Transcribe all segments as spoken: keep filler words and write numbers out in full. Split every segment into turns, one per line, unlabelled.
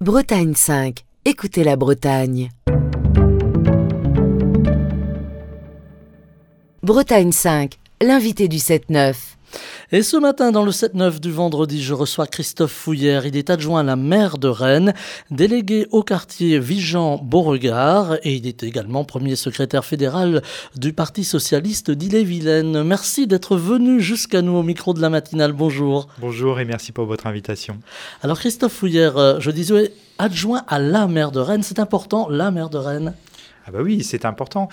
Bretagne cinq. Écoutez la Bretagne. Bretagne cinq, l'invité du sept neuf.
Et ce matin, dans le sept neuf du vendredi, je reçois Christophe Fouillère. Il est adjoint à la maire de Rennes, délégué au quartier Vigan-Beauregard et il est également premier secrétaire fédéral du Parti socialiste d'Ille-et-Vilaine. Merci d'être venu jusqu'à nous au micro de la matinale. Bonjour.
Bonjour et merci pour votre invitation.
Alors Christophe Fouillère, je disais adjoint à la maire de Rennes. C'est important, la maire de Rennes?
Ah bah oui, c'est important.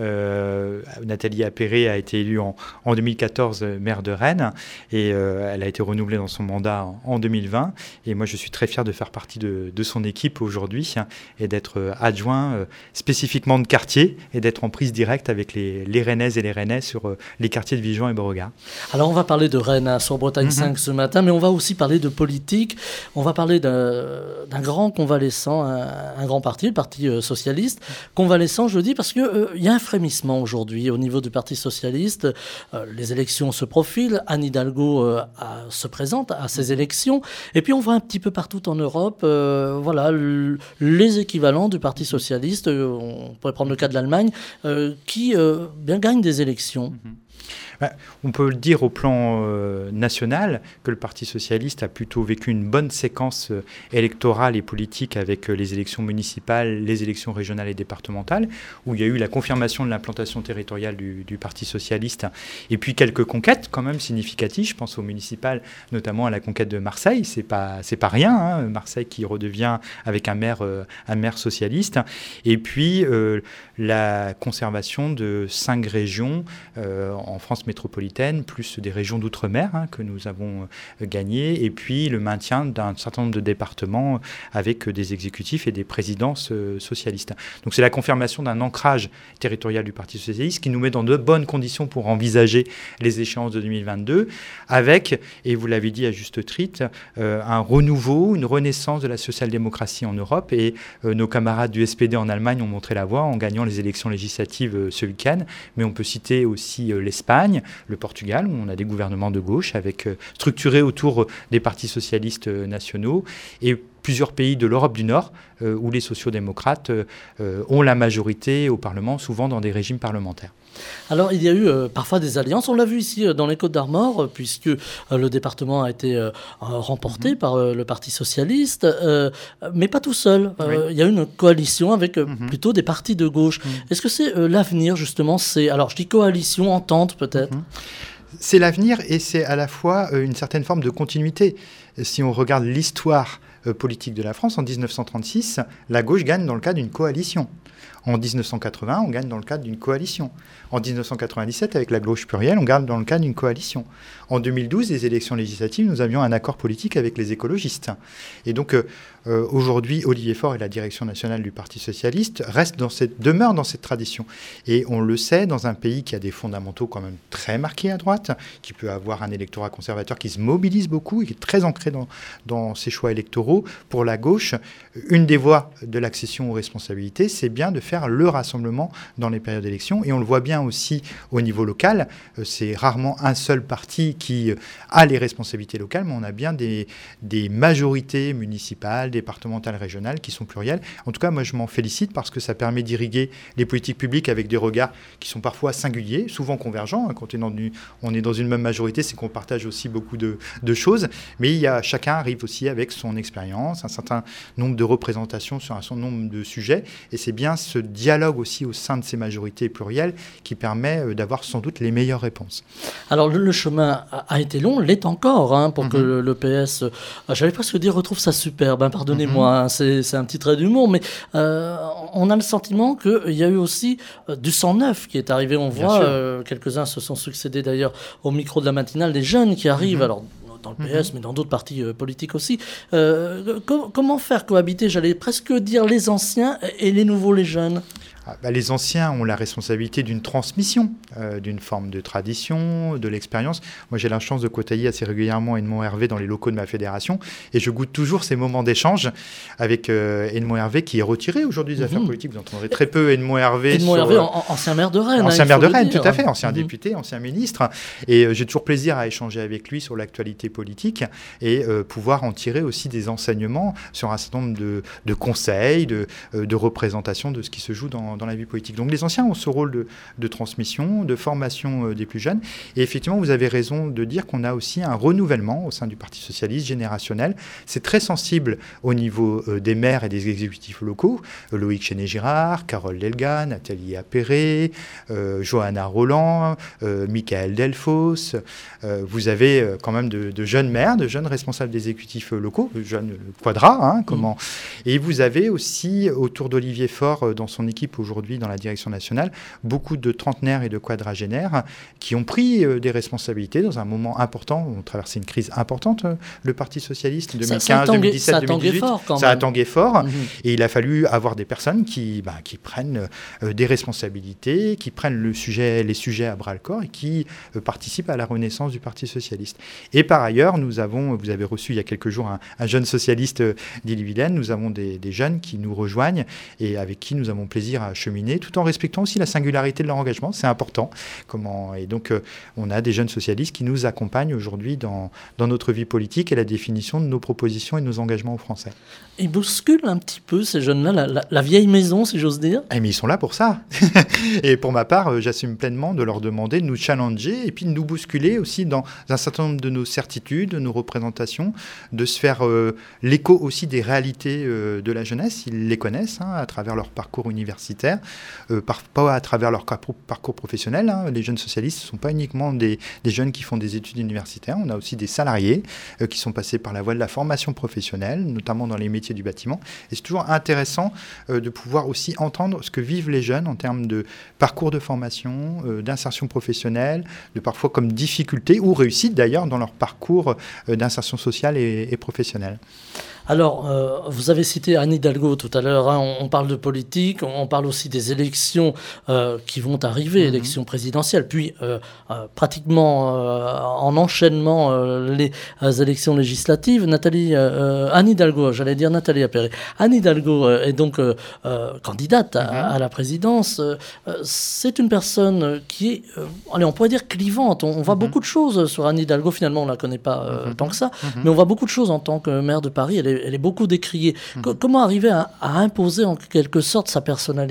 Euh, Nathalie Appéré a été élue en, en deux mille quatorze maire de Rennes et euh, elle a été renouvelée dans son mandat en, en deux mille vingt. Et moi, je suis très fier de faire partie de, de son équipe aujourd'hui hein, et d'être adjoint euh, spécifiquement de quartier et d'être en prise directe avec les, les Rennaises et les Rennais sur euh, les quartiers de Vigan et Beauregard.
Alors, on va parler de Rennes hein, sur Bretagne
mm-hmm. cinq
ce matin, mais on va aussi parler de politique. On va parler d'un, d'un grand convalescent, un, un grand parti, le Parti euh, socialiste, convalescent. Je dis parce qu'il euh, y a un frémissement aujourd'hui au niveau du Parti socialiste. Euh, les élections se profilent. Anne Hidalgo euh, à, se présente à ces élections. Et puis on voit un petit peu partout en Europe euh, voilà, l- les équivalents du Parti socialiste, euh, on pourrait prendre le cas de l'Allemagne, euh, qui euh, bien gagnent des élections.
Mm-hmm. Ben, on peut le dire au plan euh, national que le Parti socialiste a plutôt vécu une bonne séquence euh, électorale et politique avec euh, les élections municipales, les élections régionales et départementales, où il y a eu la confirmation de l'implantation territoriale du, du Parti socialiste, et puis quelques conquêtes quand même significatives. Je pense aux municipales, notamment à la conquête de Marseille. C'est pas, c'est pas rien, hein, Marseille qui redevient avec un maire, euh, un maire socialiste. Et puis euh, la conservation de cinq régions euh, en France métropolitaine, plus des régions d'outre-mer hein, que nous avons euh, gagnées, et puis le maintien d'un certain nombre de départements avec euh, des exécutifs et des présidences euh, socialistes. Donc c'est la confirmation d'un ancrage territorial du Parti socialiste qui nous met dans de bonnes conditions pour envisager les échéances de deux mille vingt-deux, avec, et vous l'avez dit à juste titre, euh, un renouveau, une renaissance de la social-démocratie en Europe, et euh, nos camarades du S P D en Allemagne ont montré la voie en gagnant les élections législatives euh, ce week-end, mais on peut citer aussi euh, l'Espagne, le Portugal, où on a des gouvernements de gauche avec, euh, structurés autour euh, des partis socialistes euh, nationaux, et plusieurs pays de l'Europe du Nord, euh, où les sociodémocrates euh, euh, ont la majorité au Parlement, souvent dans des régimes parlementaires.
Alors, il y a eu euh, parfois des alliances. On l'a vu ici euh, dans les Côtes-d'Armor, euh, puisque euh, le département a été euh, remporté mmh. par euh, le Parti socialiste, euh, mais pas tout seul. Euh, oui. Il y a eu une coalition avec euh, mmh. plutôt des partis de gauche. Mmh. Est-ce que c'est euh, l'avenir, justement c'est, alors, je dis coalition, entente, peut-être mmh.
C'est l'avenir et c'est à la fois euh, une certaine forme de continuité. Si on regarde l'histoire euh, politique de la France, en dix-neuf cent trente-six, la gauche gagne dans le cadre d'une coalition. En dix-neuf cent quatre-vingts, on gagne dans le cadre d'une coalition. En dix-neuf cent quatre-vingt-dix-sept, avec la gauche plurielle, on gagne dans le cadre d'une coalition. En deux mille douze, les élections législatives, nous avions un accord politique avec les écologistes. Et donc, euh, euh, aujourd'hui, Olivier Faure et la direction nationale du Parti socialiste restent dans cette, demeurent dans cette tradition. Et on le sait, dans un pays qui a des fondamentaux quand même très marqués à droite, qui peut avoir un électorat conservateur qui se mobilise beaucoup et qui est très ancré dans, dans ses choix électoraux, pour la gauche, une des voies de l'accession aux responsabilités, c'est bien de faire le rassemblement dans les périodes d'élection. Et on le voit bien aussi au niveau local. Euh, c'est rarement un seul parti qui euh, a les responsabilités locales, mais on a bien des, des majorités municipales, départementales, régionales qui sont plurielles. En tout cas, moi, je m'en félicite parce que ça permet d'irriguer les politiques publiques avec des regards qui sont parfois singuliers, souvent convergents. Quand on est dans, du, on est dans une même majorité, c'est qu'on partage aussi beaucoup de, de choses. Mais il y a, chacun arrive aussi avec son expérience, un certain nombre de représentations sur un certain nombre de sujets. Et c'est bien ce dialogue aussi au sein de ces majorités plurielles qui permet d'avoir sans doute les meilleures réponses.
Alors le, le chemin a, a été long, l'est encore, hein, pour mm-hmm. que le, le P S, euh, j'allais presque dire, retrouve sa superbe, hein, pardonnez-moi, mm-hmm. hein, c'est, c'est un petit trait d'humour, mais euh, on a le sentiment qu'il y a eu aussi euh, du sang neuf qui est arrivé. On Bien voit, euh, quelques-uns se sont succédés d'ailleurs au micro de la matinale, des jeunes qui arrivent, mm-hmm. alors dans le P S, mmh. mais dans d'autres partis euh, politiques aussi. Euh, com- comment faire cohabiter, j'allais presque dire, les anciens et les nouveaux, les jeunes ?
Ah, bah, les anciens ont la responsabilité d'une transmission, euh, d'une forme de tradition, de l'expérience. Moi, j'ai la chance de côtoyer assez régulièrement Edmond Hervé dans les locaux de ma fédération et je goûte toujours ces moments d'échange avec euh, Edmond Hervé qui est retiré aujourd'hui des mmh. affaires politiques. Vous entendrez très peu Edmond Hervé.
Edmond
sur,
Hervé, en, ancien maire de Rennes.
Ancien
hein,
maire de Rennes, tout à fait. Ancien
mmh.
député, ancien ministre. Et euh, j'ai toujours plaisir à échanger avec lui sur l'actualité politique et euh, pouvoir en tirer aussi des enseignements sur un certain nombre de, de conseils, de, euh, de représentations de ce qui se joue dans, dans la vie politique. Donc les anciens ont ce rôle de, de transmission, de formation euh, des plus jeunes. Et effectivement, vous avez raison de dire qu'on a aussi un renouvellement au sein du Parti socialiste générationnel. C'est très sensible au niveau euh, des maires et des exécutifs locaux. Euh, Loïc Chéné-Girard, Carole Delga, Nathalie Appéré, euh, Johanna Roland, euh, Michael Delfos. Euh, vous avez euh, quand même de, de jeunes maires, de jeunes responsables des exécutifs euh, locaux, de jeunes quadras, hein, comment. Mmh. Et vous avez aussi, autour d'Olivier Faure, euh, dans son équipe aujourd'hui dans la direction nationale, beaucoup de trentenaires et de quadragénaires qui ont pris euh, des responsabilités dans un moment important. On traversait une crise importante, euh, le Parti socialiste, deux mille quinze, deux mille dix-sept, deux mille dix-huit.
Fort, quand
ça
même.
a tangué fort. Mmh. Et il a fallu avoir des personnes qui, bah, qui prennent euh, des responsabilités, qui prennent le sujet, les sujets à bras-le-corps et qui euh, participent à la renaissance du Parti socialiste. Et par ailleurs, nous avons, vous avez reçu il y a quelques jours un, un jeune socialiste euh, d'Ille-et-Vilaine. Nous avons des, des jeunes qui nous rejoignent et avec qui nous avons plaisir à cheminer, tout en respectant aussi la singularité de leur engagement. C'est important. Comment, et donc, euh, on a des jeunes socialistes qui nous accompagnent aujourd'hui dans, dans notre vie politique et la définition de nos propositions et de nos engagements aux Français.
Ils bousculent un petit peu, ces jeunes-là, la, la, la vieille maison, si j'ose dire.
Eh, mais ils sont là pour ça. Et pour ma part, euh, j'assume pleinement de leur demander de nous challenger et puis de nous bousculer aussi dans un certain nombre de nos certitudes, de nos représentations, de se faire euh, l'écho aussi des réalités euh, de la jeunesse. Ils les connaissent hein, à travers leur parcours universitaire, euh, par, pas à travers leur parcours professionnel. Hein. Les jeunes socialistes ne sont pas uniquement des, des jeunes qui font des études universitaires. On a aussi des salariés euh, qui sont passés par la voie de la formation professionnelle, notamment dans les métiers du bâtiment. Et c'est toujours intéressant euh, de pouvoir aussi entendre ce que vivent les jeunes en termes de parcours de formation, euh, d'insertion professionnelle, de parfois comme difficulté ou réussite d'ailleurs dans leur parcours euh, d'insertion sociale et, et professionnelle.
Alors, euh, vous avez cité Anne Hidalgo tout à l'heure, hein, on, on parle de politique, on parle aussi des élections euh, qui vont arriver, mmh. élections présidentielles, puis euh, euh, pratiquement euh, en enchaînement euh, les euh, élections législatives. Nathalie, euh, Anne Hidalgo, j'allais dire Nathalie Appéré. Anne Hidalgo euh, est donc euh, euh, candidate à, mmh. à la présidence. Euh, c'est une personne qui est, euh, allez, on pourrait dire clivante. On, on voit mmh. beaucoup de choses sur Anne Hidalgo, finalement on ne la connaît pas euh, mmh. tant que ça, mmh. mais on voit beaucoup de choses en tant que maire de Paris. Elle est Elle est beaucoup décriée. Mmh. Comment arriver à, à imposer en quelque sorte sa personnalité ?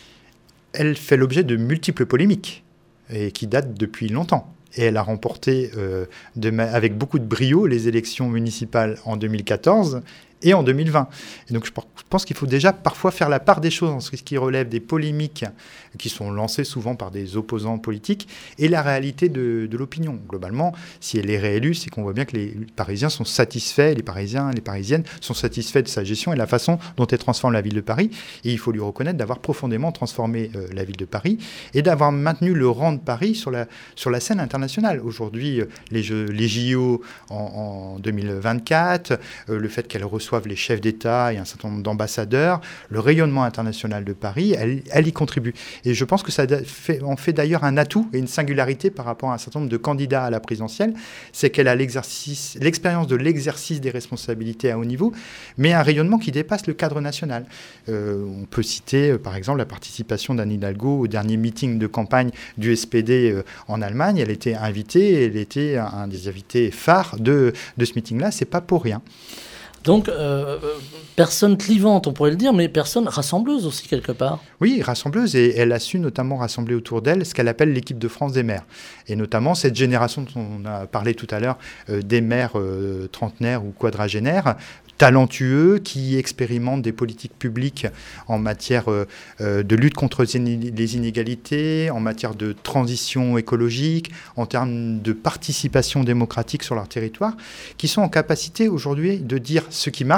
Elle fait l'objet de multiples polémiques et qui datent depuis longtemps. Et elle a remporté euh, de ma- avec beaucoup de brio les élections municipales en deux mille quatorze et en deux mille vingt. Et donc je pense qu'il faut déjà parfois faire la part des choses en ce qui relève des polémiques qui sont lancées souvent par des opposants politiques et la réalité de, de l'opinion. Globalement, si elle est réélue, c'est qu'on voit bien que les Parisiens sont satisfaits, les Parisiens, les Parisiennes sont satisfaits de sa gestion et de la façon dont elle transforme la ville de Paris. Et il faut lui reconnaître d'avoir profondément transformé euh, la ville de Paris et d'avoir maintenu le rang de Paris sur la, sur la scène internationale. Aujourd'hui, euh, les, Jeux, les J O en, en deux mille vingt-quatre, euh, le fait qu'elle reçoive les chefs d'État et un certain nombre d'ambassadeurs, le rayonnement international de Paris, elle, elle y contribue. Et je pense que ça fait, en fait d'ailleurs un atout et une singularité par rapport à un certain nombre de candidats à la présidentielle, c'est qu'elle a l'exercice, l'expérience de l'exercice des responsabilités à haut niveau, mais un rayonnement qui dépasse le cadre national. Euh, on peut citer euh, par exemple la participation d'Anne Hidalgo au dernier meeting de campagne du S P D euh, en Allemagne. Elle était invitée, elle était un, un des invités phares de, de ce meeting-là, c'est pas pour rien.
Donc, euh, personne clivante, on pourrait le dire, mais personne rassembleuse aussi, quelque part.
Oui, rassembleuse, et elle a su notamment rassembler autour d'elle ce qu'elle appelle l'équipe de France des maires. Et notamment cette génération dont on a parlé tout à l'heure, euh, des maires euh, trentenaires ou quadragénaires, talentueux, qui expérimentent des politiques publiques en matière euh, euh, de lutte contre les inégalités, en matière de transition écologique, en termes de participation démocratique sur leur territoire, qui sont en capacité aujourd'hui de dire ce qui marche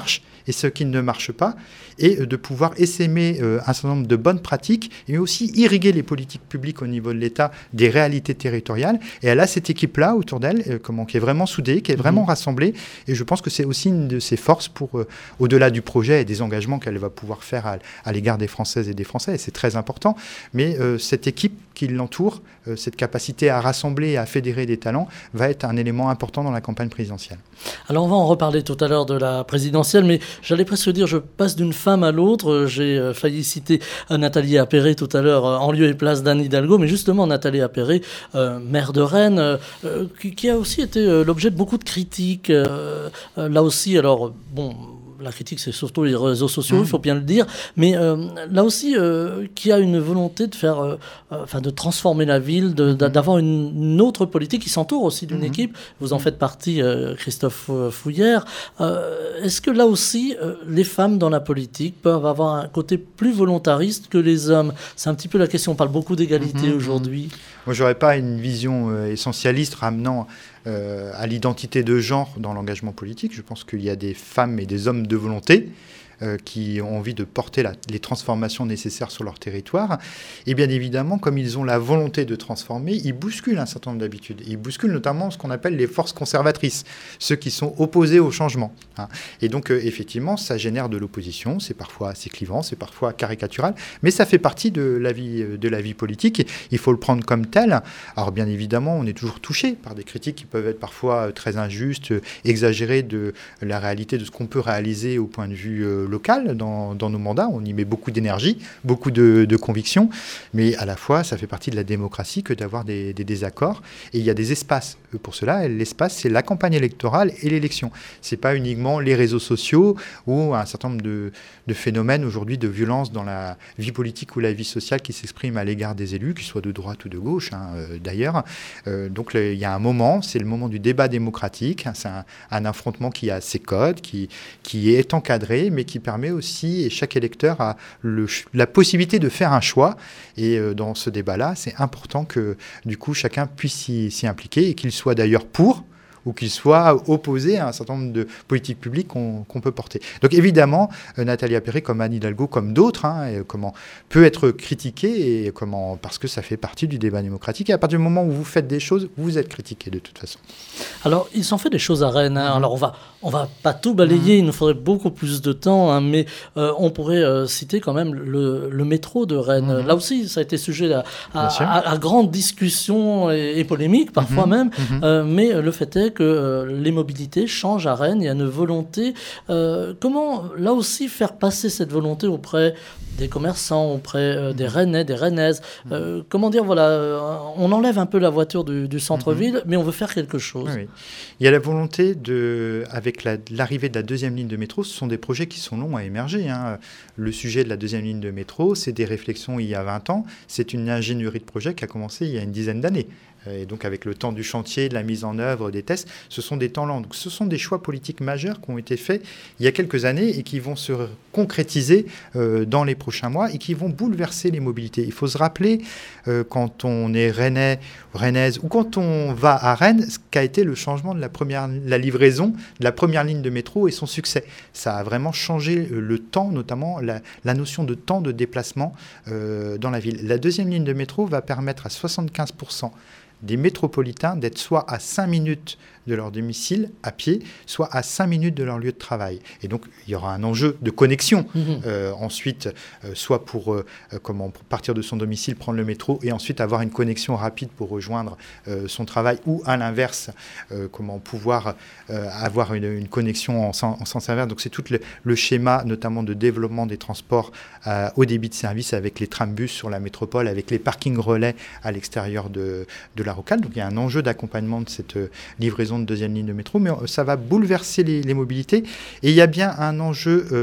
et ce qui ne marche pas, et de pouvoir essaimer euh, un certain nombre de bonnes pratiques et aussi irriguer les politiques publiques au niveau de l'État des réalités territoriales. Et elle a cette équipe-là autour d'elle euh, comment, qui est vraiment soudée, qui est vraiment mmh. rassemblée. Et je pense que c'est aussi une de ses forces pour, euh, au-delà du projet et des engagements qu'elle va pouvoir faire à, à l'égard des Françaises et des Français. Et c'est très important. Mais euh, cette équipe qui l'entoure, euh, cette capacité à rassembler et à fédérer des talents, va être un élément important dans la campagne présidentielle.
Alors on va en reparler tout à l'heure de la présidentielle, mais j'allais presque dire, je passe d'une femme à l'autre. J'ai euh, failli citer euh, Nathalie Appéré tout à l'heure euh, en lieu et place d'Anne Hidalgo, mais justement Nathalie Appéré, euh, maire de Rennes, euh, qui, qui a aussi été euh, l'objet de beaucoup de critiques. Euh, euh, là aussi, alors bon... La critique, c'est surtout les réseaux sociaux, mmh. il faut bien le dire. Mais euh, là aussi, euh, qui a une volonté de faire, euh, enfin, de transformer la ville, de, de, d'avoir une, une autre politique qui s'entoure aussi d'une mmh. équipe. Vous en faites partie, euh, Christophe Fouillère. Euh, est-ce que là aussi, euh, les femmes dans la politique peuvent avoir un côté plus volontariste que les hommes? C'est un petit peu la question. On parle beaucoup d'égalité mmh. aujourd'hui.
Moi, je n'aurais pas une vision euh, essentialiste ramenant euh, à l'identité de genre dans l'engagement politique. Je pense qu'il y a des femmes et des hommes de volonté euh, qui ont envie de porter la, les transformations nécessaires sur leur territoire. Et bien évidemment, comme ils ont la volonté de transformer, ils bousculent un certain nombre d'habitudes. Ils bousculent notamment ce qu'on appelle les forces conservatrices, ceux qui sont opposés au changement. Hein. Et donc, euh, effectivement, ça génère de l'opposition. C'est parfois assez clivant, c'est parfois caricatural, mais ça fait partie de la vie, de la vie politique. Il faut le prendre comme tel. Alors, bien évidemment, on est toujours touché par des critiques qui peuvent être parfois très injustes, exagérées de la réalité de ce qu'on peut réaliser au point de vue euh, local dans, dans nos mandats. On y met beaucoup d'énergie, beaucoup de, de conviction, mais à la fois, ça fait partie de la démocratie que d'avoir des, des désaccords. Et il y a des espaces pour cela. Et l'espace, c'est la campagne électorale et l'élection. C'est pas uniquement les réseaux sociaux ou un certain nombre de, de phénomènes aujourd'hui de violence dans la vie politique ou la vie sociale qui s'expriment à l'égard des élus, qu'ils soient de droite ou de gauche, hein, euh, d'ailleurs. Euh, donc il y a un moment, c'est le moment du débat démocratique. Hein, c'est un, un affrontement qui a ses codes, qui, qui est encadré, mais qui permet aussi, et chaque électeur a le, la possibilité de faire un choix. Et euh, dans ce débat-là, c'est important que du coup chacun puisse s'y, s'y impliquer et qu'il soit d'ailleurs pour ou qu'il soit opposé à un certain nombre de politiques publiques qu'on, qu'on peut porter. Donc évidemment, euh, Nathalie Appéré, comme Anne Hidalgo, comme d'autres, hein, et comment, peut être critiquée et comment, parce que ça fait partie du débat démocratique. Et à partir du moment où vous faites des choses, vous êtes critiqué de toute façon.
Alors, ils ont fait des choses à Rennes. Hein. Mmh. Alors, on va, on va pas tout balayer, mmh. il nous faudrait beaucoup plus de temps, hein, mais euh, on pourrait euh, citer quand même le, le métro de Rennes. Mmh. Là aussi, ça a été sujet à, à, à, à grande discussion et, et polémique, parfois mmh. même, mmh. Euh, mais le fait est que euh, les mobilités changent à Rennes. Il y a une volonté. Euh, comment, là aussi, faire passer cette volonté auprès des commerçants, auprès euh, des Rennais, des Rennaises. Euh, comment dire, voilà, euh, on enlève un peu la voiture du, du centre-ville, mm-hmm. mais on veut faire quelque chose.
Oui, oui. Il y a la volonté, de, avec la, l'arrivée de la deuxième ligne de métro, ce sont des projets qui sont longs à émerger. Hein. Le sujet de la deuxième ligne de métro, c'est des réflexions il y a vingt ans. C'est une ingénierie de projet qui a commencé il y a une dizaine d'années. Et donc avec le temps du chantier, de la mise en œuvre, des tests, ce sont des temps lents. Donc ce sont des choix politiques majeurs qui ont été faits il y a quelques années et qui vont se concrétiser euh, dans les prochains mois et qui vont bouleverser les mobilités. Il faut se rappeler, euh, quand on est Rennais, Rennaise, ou quand on va à Rennes, ce qu'a été le changement de la, première, la livraison de la première ligne de métro et son succès. Ça a vraiment changé le temps, notamment la, la notion de temps de déplacement euh, dans la ville. La deuxième ligne de métro va permettre à soixante-quinze pour cent des métropolitains d'être soit à cinq minutes de leur domicile à pied, soit à cinq minutes de leur lieu de travail. Et donc, il y aura un enjeu de connexion. Mmh. Euh, ensuite, euh, soit pour, euh, comment, pour partir de son domicile, prendre le métro, et ensuite avoir une connexion rapide pour rejoindre euh, son travail, ou à l'inverse, euh, comment pouvoir euh, avoir une, une connexion en, en sens inverse. Donc, c'est tout le, le schéma, notamment de développement des transports euh, au débit de service, avec les trambus sur la métropole, avec les parkings relais à l'extérieur de, de la rocade. Donc, il y a un enjeu d'accompagnement de cette euh, livraison de deuxième ligne de métro, mais ça va bouleverser les, les mobilités. Et il y a bien un enjeu euh,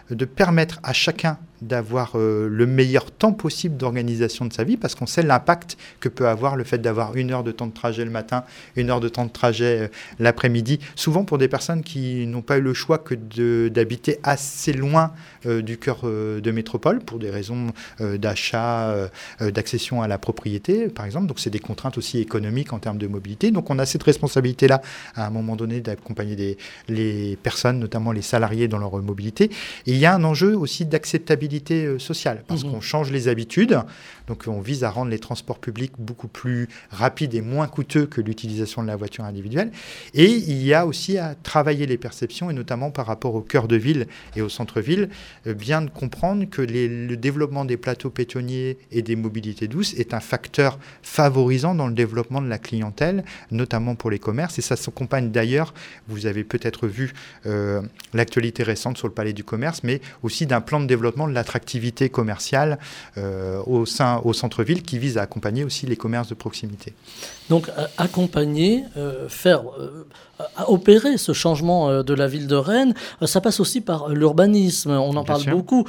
de permettre à chacun d'avoir euh, le meilleur temps possible d'organisation de sa vie, parce qu'on sait l'impact que peut avoir le fait d'avoir une heure de temps de trajet le matin, une heure de temps de trajet euh, l'après-midi, souvent pour des personnes qui n'ont pas eu le choix que de, d'habiter assez loin euh, du cœur euh, de métropole, pour des raisons euh, d'achat, euh, d'accession à la propriété, par exemple. Donc c'est des contraintes aussi économiques en termes de mobilité. Donc on a cette responsabilité-là, à un moment donné, d'accompagner des, les personnes, notamment les salariés, dans leur mobilité. Et il y a un enjeu aussi d'acceptabilité sociale, parce mmh. qu'on change les habitudes, donc on vise à rendre les transports publics beaucoup plus rapides et moins coûteux que l'utilisation de la voiture individuelle. Et il y a aussi à travailler les perceptions, et notamment par rapport au cœur de ville et au centre-ville, euh, bien de comprendre que les, le développement des plateaux pétonniers et des mobilités douces est un facteur favorisant dans le développement de la clientèle, notamment pour les commerces, et ça s'accompagne d'ailleurs, vous avez peut-être vu euh, l'actualité récente sur le Palais du Commerce, mais aussi d'un plan de développement de l'attractivité commerciale euh, au sein au centre-ville, qui vise à accompagner aussi les commerces de proximité.
Donc euh, accompagner, euh, faire euh, opérer ce changement euh, de la ville de Rennes, euh, ça passe aussi par l'urbanisme. On en Bien parle sûr. beaucoup.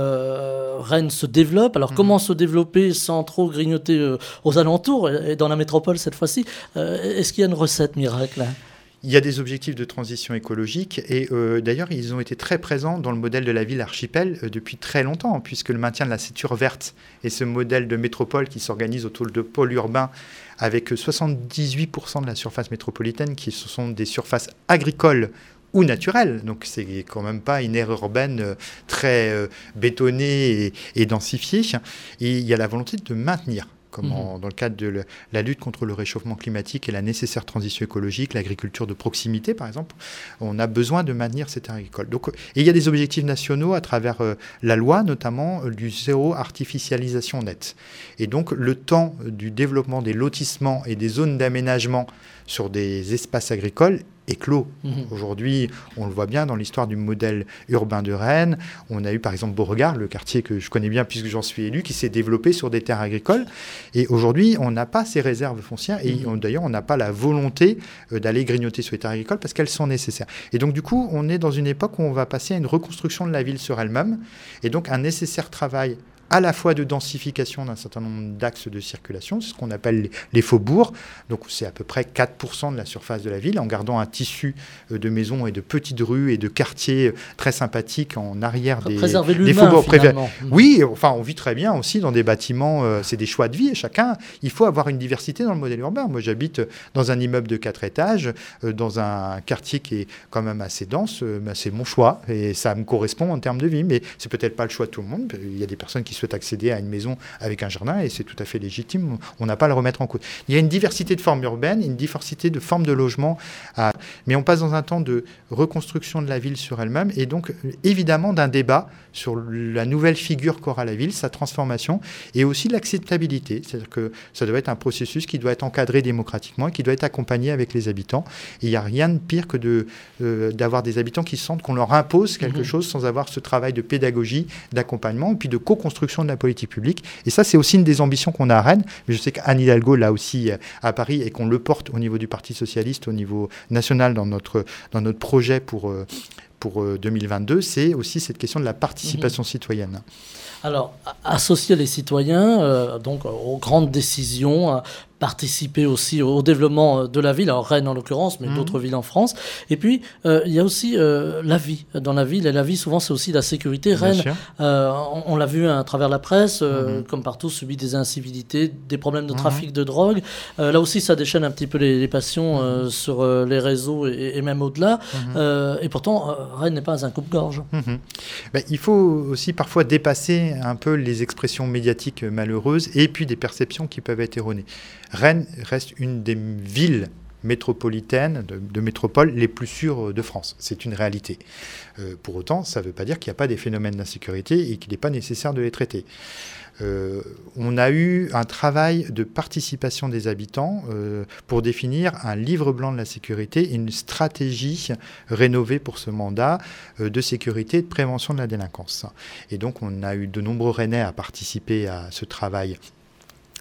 Euh, Rennes se développe. Alors mmh. comment se développer sans trop grignoter euh, aux alentours et dans la métropole cette fois-ci? euh, Est-ce qu'il y a une recette miracle là?
Il y a des objectifs de transition écologique et euh, d'ailleurs, ils ont été très présents dans le modèle de la ville archipel euh, depuis très longtemps, puisque le maintien de la ceinture verte et ce modèle de métropole qui s'organise autour de pôles urbains avec soixante-dix-huit pour cent de la surface métropolitaine qui ce sont des surfaces agricoles ou naturelles. Donc, c'est quand même pas une aire urbaine euh, très euh, bétonnée et, et densifiée. Et il y a la volonté de maintenir, comme en, dans le cadre de le, la lutte contre le réchauffement climatique et la nécessaire transition écologique, l'agriculture de proximité, par exemple, on a besoin de maintenir cette terre agricole. Donc, et il y a des objectifs nationaux à travers euh, la loi, notamment euh, du zéro artificialisation nette. Et donc, le temps du développement des lotissements et des zones d'aménagement sur des espaces agricoles est clos. Mmh. Aujourd'hui, on le voit bien dans l'histoire du modèle urbain de Rennes. On a eu par exemple Beauregard, le quartier que je connais bien puisque j'en suis élu, qui s'est développé sur des terres agricoles. Et aujourd'hui, on n'a pas ces réserves foncières et mmh. on, d'ailleurs, on n'a pas la volonté euh, d'aller grignoter sur les terres agricoles parce qu'elles sont nécessaires. Et donc, du coup, on est dans une époque où on va passer à une reconstruction de la ville sur elle-même et donc un nécessaire travail à la fois de densification d'un certain nombre d'axes de circulation, c'est ce qu'on appelle les, les faubourgs. Donc c'est à peu près quatre pour cent de la surface de la ville, en gardant un tissu de maisons et de petites rues et de quartiers très sympathiques en arrière des,
Préserver
des
l'humain,
faubourgs.
Finalement.
Oui, enfin on vit très bien aussi dans des bâtiments, euh, c'est des choix de vie et chacun, il faut avoir une diversité dans le modèle urbain. Moi j'habite dans un immeuble de quatre étages, euh, dans un quartier qui est quand même assez dense, euh, bah, c'est mon choix et ça me correspond en termes de vie, mais c'est peut-être pas le choix de tout le monde. Il y a des personnes qui souhaitent accéder à une maison avec un jardin et c'est tout à fait légitime, on n'a pas à le remettre en cause. Il y a une diversité de formes urbaines, une diversité de formes de logement, à... mais on passe dans un temps de reconstruction de la ville sur elle-même et donc évidemment d'un débat sur la nouvelle figure qu'aura la ville, sa transformation et aussi l'acceptabilité, c'est-à-dire que ça doit être un processus qui doit être encadré démocratiquement et qui doit être accompagné avec les habitants. Et il n'y a rien de pire que de, euh, d'avoir des habitants qui sentent qu'on leur impose quelque mmh. chose sans avoir ce travail de pédagogie, d'accompagnement et puis de co-construction de la politique publique. Et ça, c'est aussi une des ambitions qu'on a à Rennes. Mais je sais qu'Anne Hidalgo l'a aussi à Paris et qu'on le porte au niveau du Parti socialiste, au niveau national dans notre, dans notre projet pour, pour deux mille vingt-deux. C'est aussi cette question de la participation mmh. citoyenne.
Alors, associer les citoyens euh, donc, aux grandes décisions, à participer aussi au développement de la ville, alors Rennes en l'occurrence, mais mmh. d'autres villes en France. Et puis, euh, il y a aussi euh, la vie dans la ville. Et la vie, souvent, c'est aussi la sécurité. Rennes, euh, on, on l'a vu à travers la presse, euh, mmh. comme partout, subit des incivilités, des problèmes de trafic mmh. de drogue. Euh, là aussi, ça déchaîne un petit peu les, les passions euh, mmh. sur euh, les réseaux et, et même au-delà. Mmh. Euh, et pourtant, euh, Rennes n'est pas un coupe-gorge.
Mmh. Ben, il faut aussi parfois dépasser un peu les expressions médiatiques malheureuses et puis des perceptions qui peuvent être erronées. Rennes reste une des villes métropolitaines, de, de métropole, les plus sûres de France. C'est une réalité. Euh, pour autant, ça ne veut pas dire qu'il n'y a pas des phénomènes d'insécurité et qu'il n'est pas nécessaire de les traiter. Euh, on a eu un travail de participation des habitants euh, pour définir un livre blanc de la sécurité et une stratégie rénovée pour ce mandat euh, de sécurité et de prévention de la délinquance. Et donc, on a eu de nombreux Rennais à participer à ce travail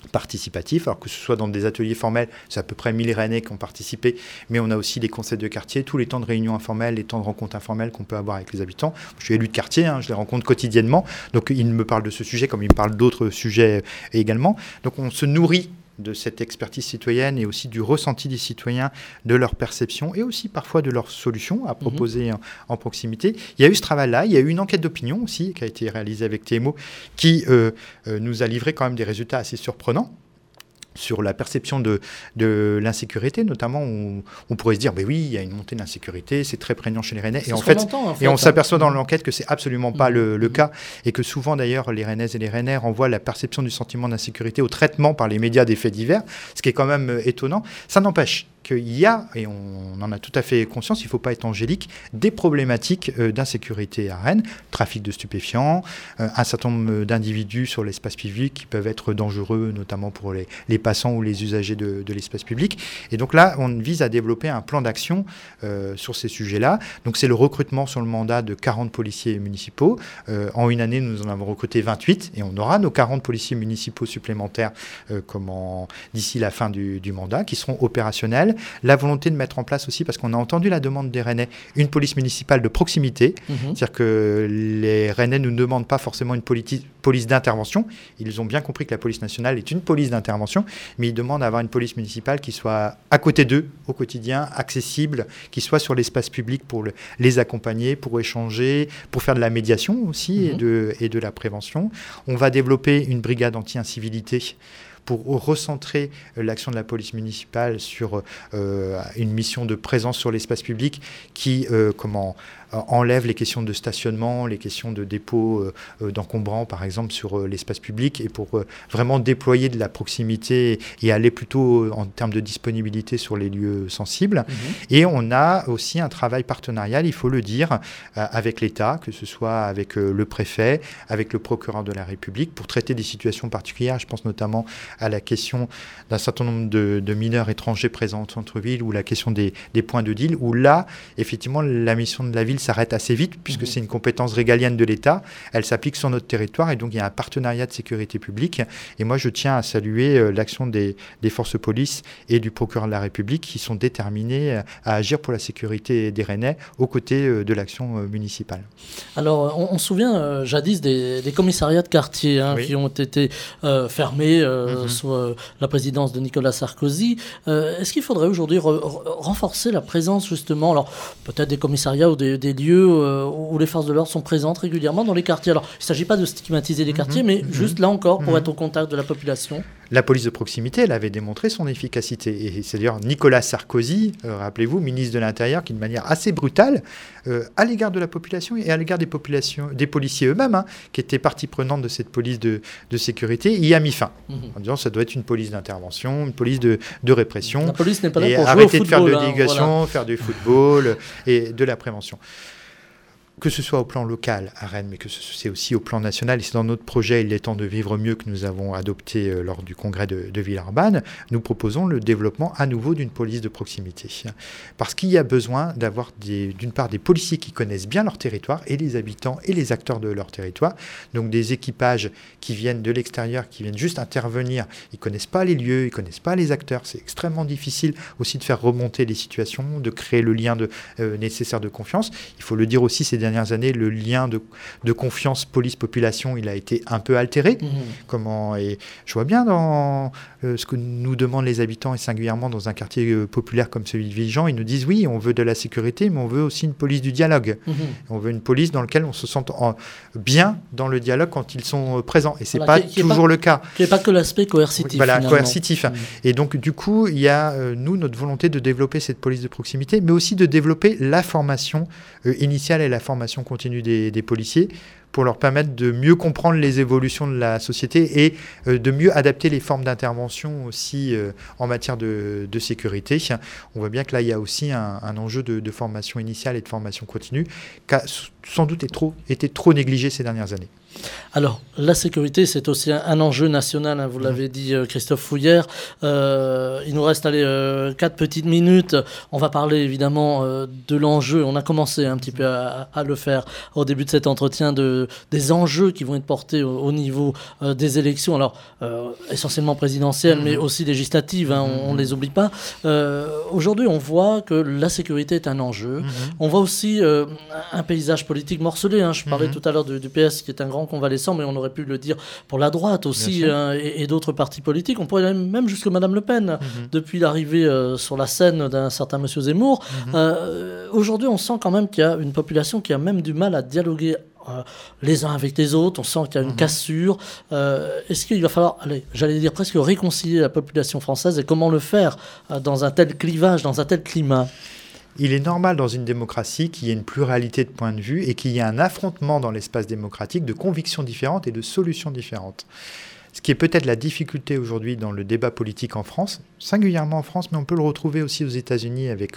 participatif, alors que ce soit dans des ateliers formels, c'est à peu près mille Rennais qui ont participé, mais on a aussi les conseils de quartier, tous les temps de réunion informelles, les temps de rencontres informelles qu'on peut avoir avec les habitants. Je suis élu de quartier, hein, je les rencontre quotidiennement, donc ils me parlent de ce sujet comme ils me parlent d'autres sujets également. Donc on se nourrit de cette expertise citoyenne et aussi du ressenti des citoyens, de leur perception et aussi parfois de leurs solutions à proposer mmh. en, en proximité. Il y a eu ce travail-là, il y a eu une enquête d'opinion aussi qui a été réalisée avec T M O qui euh, euh, nous a livré quand même des résultats assez surprenants sur la perception de, de l'insécurité, notamment, on, on pourrait se dire, ben oui, il y a une montée de l'insécurité, c'est très prégnant chez les Rennais, et en, fait, entend, en fait, et on hein. s'aperçoit dans l'enquête que c'est absolument pas mmh. le, le mmh. cas, et que souvent d'ailleurs, les Rennaises et les Rennais renvoient la perception du sentiment d'insécurité au traitement par les médias des faits divers, ce qui est quand même euh, étonnant. Ça n'empêche qu'il y a, et on en a tout à fait conscience, il ne faut pas être angélique, des problématiques euh, d'insécurité à Rennes, trafic de stupéfiants, euh, un certain nombre d'individus sur l'espace public qui peuvent être dangereux, notamment pour les, les passants ou les usagers de, de l'espace public. Et donc là, on vise à développer un plan d'action euh, sur ces sujets-là. Donc c'est le recrutement sur le mandat de quarante policiers municipaux. Euh, en une année, nous en avons recruté vingt-huit, et on aura nos quarante policiers municipaux supplémentaires euh, comment, d'ici la fin du, du mandat, qui seront opérationnels. La volonté de mettre en place aussi, parce qu'on a entendu la demande des Rennais, une police municipale de proximité. Mmh. C'est-à-dire que les Rennais ne demandent pas forcément une politi- police d'intervention. Ils ont bien compris que la police nationale est une police d'intervention, mais ils demandent à avoir une police municipale qui soit à côté d'eux au quotidien, accessible, qui soit sur l'espace public pour le, les accompagner, pour échanger, pour faire de la médiation aussi mmh. et, de, et de la prévention. On va développer une brigade anti-incivilité pour recentrer l'action de la police municipale sur euh, une mission de présence sur l'espace public qui euh, comment, euh, enlève les questions de stationnement, les questions de dépôt euh, d'encombrants, par exemple, sur euh, l'espace public, et pour euh, vraiment déployer de la proximité et aller plutôt en termes de disponibilité sur les lieux sensibles. Mmh. Et on a aussi un travail partenarial, il faut le dire, euh, avec l'État, que ce soit avec euh, le préfet, avec le procureur de la République, pour traiter des situations particulières. Je pense notamment à la question d'un certain nombre de, de mineurs étrangers présents au centre-ville, ou la question des, des points de deal, où là, effectivement, la mission de la ville s'arrête assez vite, puisque mmh. c'est une compétence régalienne de l'État. Elle s'applique sur notre territoire, et donc il y a un partenariat de sécurité publique. Et moi, je tiens à saluer euh, l'action des, des forces police et du procureur de la République, qui sont déterminés à, à agir pour la sécurité des Rennais, aux côtés euh, de l'action euh, municipale.
Alors, on, on se souvient euh, jadis des, des commissariats de quartier hein, oui. qui ont été euh, fermés, euh, mmh. sous euh, la présidence de Nicolas Sarkozy. Euh, est-ce qu'il faudrait aujourd'hui re- re- renforcer la présence, justement, alors peut-être des commissariats ou des, des lieux euh, où les forces de l'ordre sont présentes régulièrement dans les quartiers? Alors, il ne s'agit pas de stigmatiser les quartiers, mmh. mais mmh. juste là encore, pour mmh. être au contact de la population.
La police de proximité, elle avait démontré son efficacité. Et c'est d'ailleurs Nicolas Sarkozy, euh, rappelez-vous, ministre de l'Intérieur, qui de manière assez brutale, euh, à l'égard de la population et à l'égard des populations, des policiers eux-mêmes, hein, qui étaient partie prenante de cette police de, de sécurité, y a mis fin. Mmh. En disant ça doit être une police d'intervention, une police de, de répression.
La police n'est pas là pour jouer au
arrêter
football,
de faire de
hein,
délégation,
voilà.
faire du football et de la prévention. Que ce soit au plan local à Rennes, mais que c'est aussi au plan national, et c'est dans notre projet « Il est temps de vivre mieux » que nous avons adopté euh, lors du congrès de, de Villeurbanne, nous proposons le développement à nouveau d'une police de proximité. Parce qu'il y a besoin d'avoir des, d'une part des policiers qui connaissent bien leur territoire, et les habitants et les acteurs de leur territoire, donc des équipages qui viennent de l'extérieur, qui viennent juste intervenir, ils ne connaissent pas les lieux, ils ne connaissent pas les acteurs, c'est extrêmement difficile aussi de faire remonter les situations, de créer le lien de, euh, nécessaire de confiance. Il faut le dire aussi, ces dernières années, le lien de, de confiance police-population, il a été un peu altéré. Mmh. Comment, et je vois bien dans euh, ce que nous demandent les habitants, et singulièrement dans un quartier euh, populaire comme celui de Villejean, ils nous disent oui, on veut de la sécurité, mais on veut aussi une police du dialogue. Mmh. On veut une police dans laquelle on se sente en, bien dans le dialogue quand ils sont euh, présents. Et ce n'est voilà, pas toujours pas, le cas.
Il n'y a pas que l'aspect coercitif.
Voilà,
finalement.
coercitif. Mmh. Et donc, du coup, il y a, euh, nous, notre volonté de développer cette police de proximité, mais aussi de développer la formation euh, initiale et la formation continue des, des policiers, pour leur permettre de mieux comprendre les évolutions de la société et euh, de mieux adapter les formes d'intervention aussi euh, en matière de, de sécurité. On voit bien que là, il y a aussi un, un enjeu de, de formation initiale et de formation continue qui a sans doute été trop, été trop négligé ces dernières années.
Alors, la sécurité, c'est aussi un, un enjeu national, hein, vous mmh. l'avez dit, euh, Christophe Fouillère. Euh, il nous reste allez, euh, quatre petites minutes. On va parler évidemment euh, de l'enjeu. On a commencé un petit peu à, à le faire au début de cet entretien de de, des enjeux qui vont être portés au, au niveau euh, des élections, alors euh, essentiellement présidentielles, mmh. mais aussi législatives, hein, on ne les oublie pas. Euh, aujourd'hui, on voit que la sécurité est un enjeu. Mmh. On voit aussi euh, un paysage politique morcelé. Hein. Je parlais mmh. tout à l'heure du, du P S qui est un grand convalescent, mais on aurait pu le dire pour la droite aussi, hein, et, et d'autres partis politiques. On pourrait aller même jusqu'à Madame Le Pen, mmh. depuis l'arrivée euh, sur la scène d'un certain Monsieur Zemmour. Mmh. Euh, aujourd'hui, on sent quand même qu'il y a une population qui a même du mal à dialoguer euh, les uns avec les autres. On sent qu'il y a une mmh. cassure. Euh, est-ce qu'il va falloir, allez, j'allais dire presque réconcilier la population française, et comment le faire euh, dans un tel clivage, dans un tel climat?
Il est normal dans une démocratie qu'il y ait une pluralité de points de vue et qu'il y ait un affrontement dans l'espace démocratique de convictions différentes et de solutions différentes. Ce qui est peut-être la difficulté aujourd'hui dans le débat politique en France, singulièrement en France, mais on peut le retrouver aussi aux États-Unis avec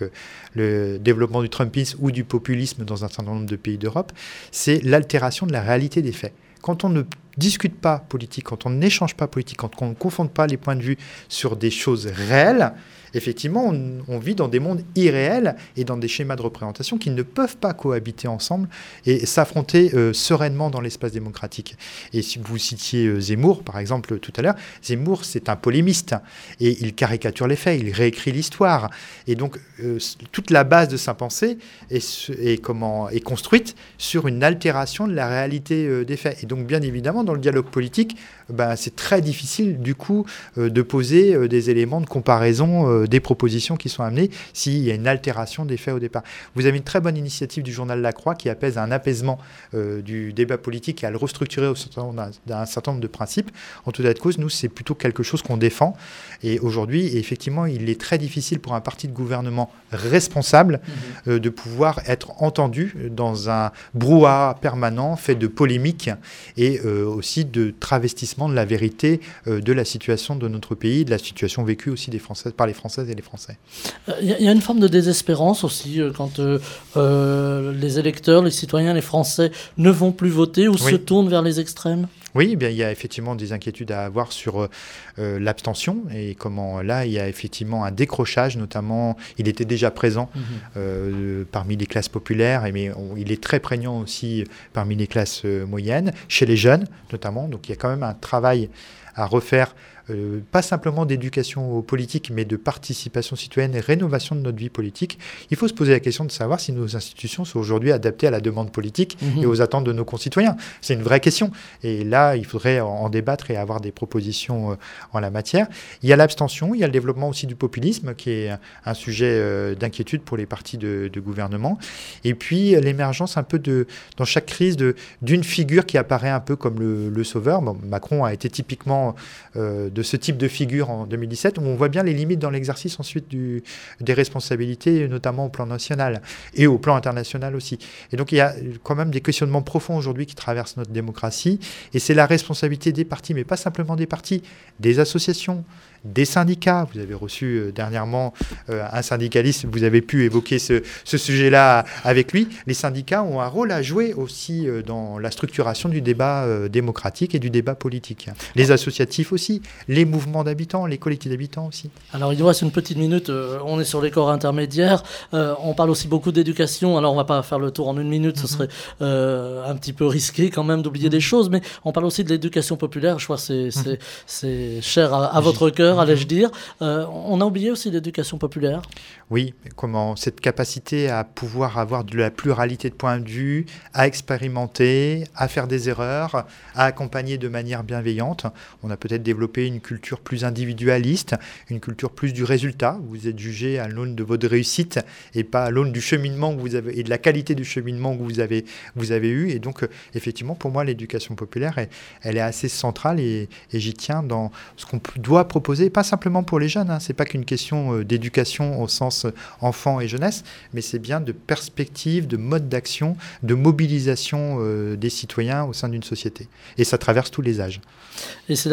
le développement du Trumpisme ou du populisme dans un certain nombre de pays d'Europe, c'est l'altération de la réalité des faits. Quand on ne discute pas politique, quand on n'échange pas politique, quand on ne confronte pas les points de vue sur des choses réelles, effectivement, on, on vit dans des mondes irréels et dans des schémas de représentation qui ne peuvent pas cohabiter ensemble et s'affronter euh, sereinement dans l'espace démocratique. Et si vous citiez euh, Zemmour, par exemple, tout à l'heure, Zemmour, c'est un polémiste et il caricature les faits, il réécrit l'histoire. Et donc, euh, toute la base de sa pensée est, est, comment, est construite sur une altération de la réalité euh, des faits. Et donc, bien évidemment, dans le dialogue politique, ben, c'est très difficile, du coup, euh, de poser euh, des éléments de comparaison euh, des propositions qui sont amenées s'il y a une altération des faits au départ. Vous avez une très bonne initiative du journal La Croix qui apaise un apaisement euh, du débat politique et à le restructurer au sein d'un certain nombre de principes. En tout état de cause, nous, c'est plutôt quelque chose qu'on défend. Et aujourd'hui, effectivement, il est très difficile pour un parti de gouvernement responsable mmh. euh, de pouvoir être entendu dans un brouhaha permanent fait de polémiques et euh, aussi de travestissement de la vérité euh, de la situation de notre pays, de la situation vécue aussi des Français, par les Françaises et les Français.
Il y, y a une forme de désespérance aussi euh, quand euh, euh, les électeurs, les citoyens, les Français ne vont plus voter ou oui. se tournent vers les extrêmes.
Oui, eh bien, il y a effectivement des inquiétudes à avoir sur euh, l'abstention et comment là, il y a effectivement un décrochage, notamment, il était déjà présent mmh. euh, parmi les classes populaires, mais on, il est très prégnant aussi parmi les classes euh, moyennes, chez les jeunes notamment. Donc il y a quand même un travail à refaire. Euh, pas simplement d'éducation aux politiques, mais de participation citoyenne et rénovation de notre vie politique. Il faut se poser la question de savoir si nos institutions sont aujourd'hui adaptées à la demande politique mmh. et aux attentes de nos concitoyens. C'est une vraie question. Et là, il faudrait en, en débattre et avoir des propositions euh, en la matière. Il y a l'abstention, il y a le développement aussi du populisme, qui est un sujet euh, d'inquiétude pour les partis de, de gouvernement. Et puis, l'émergence un peu de, dans chaque crise de, d'une figure qui apparaît un peu comme le, le sauveur. Bon, Macron a été typiquement euh, de ce type de figure en deux mille dix-sept, où on voit bien les limites dans l'exercice ensuite du, des responsabilités, notamment au plan national et au plan international aussi. Et donc il y a quand même des questionnements profonds aujourd'hui qui traversent notre démocratie, et c'est la responsabilité des partis, mais pas simplement des partis, des associations, des syndicats. Vous avez reçu euh, dernièrement euh, un syndicaliste, vous avez pu évoquer ce, ce sujet-là avec lui. Les syndicats ont un rôle à jouer aussi euh, dans la structuration du débat euh, démocratique et du débat politique. Les associatifs aussi, les mouvements d'habitants, les collectifs d'habitants aussi.
Alors il nous reste une petite minute, euh, on est sur les corps intermédiaires, euh, on parle aussi beaucoup d'éducation, alors on ne va pas faire le tour en une minute, mm-hmm. ce serait euh, un petit peu risqué quand même d'oublier mm-hmm. des choses, mais on parle aussi de l'éducation populaire, je crois que c'est, c'est, mm-hmm. c'est cher à, à votre cœur, allais-je dire. Euh, on a oublié aussi l'éducation populaire.
Oui, comment cette capacité à pouvoir avoir de la pluralité de points de vue, à expérimenter, à faire des erreurs, à accompagner de manière bienveillante. On a peut-être développé une culture plus individualiste, une culture plus du résultat. Vous êtes jugé à l'aune de votre réussite et pas à l'aune du cheminement que vous avez et de la qualité du cheminement que vous avez, vous avez eu. Et donc, effectivement, pour moi, l'éducation populaire, elle, elle est assez centrale et, et j'y tiens dans ce qu'on doit proposer, pas simplement pour les jeunes. Hein. Ce n'est pas qu'une question d'éducation au sens enfants et jeunesse, mais c'est bien de perspective, de mode d'action, de mobilisation euh, des citoyens au sein d'une société. Et ça traverse tous les âges.
Et c'est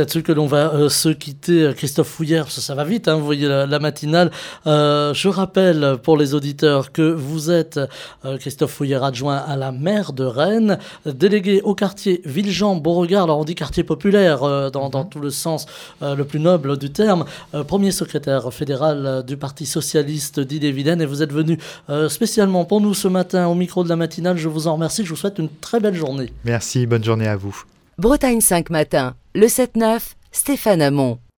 là-dessus que l'on va euh, se quitter. Christophe Fouillère, ça, ça va vite, hein, vous voyez la, la matinale. Euh, je rappelle pour les auditeurs que vous êtes euh, Christophe Fouillère, adjoint à la maire de Rennes, délégué au quartier Villejean-Beauregard. Alors on dit quartier populaire euh, dans, dans tout le sens euh, le plus noble du terme. Euh, premier secrétaire fédéral du Parti socialiste d'Ille-et-Vilaine, et vous êtes venu euh, spécialement pour nous ce matin au micro de la matinale. Je vous en remercie. Je vous souhaite une très belle journée.
Merci, bonne journée à vous.
Bretagne cinq matin, le sept neuf, Stéphane Hamon.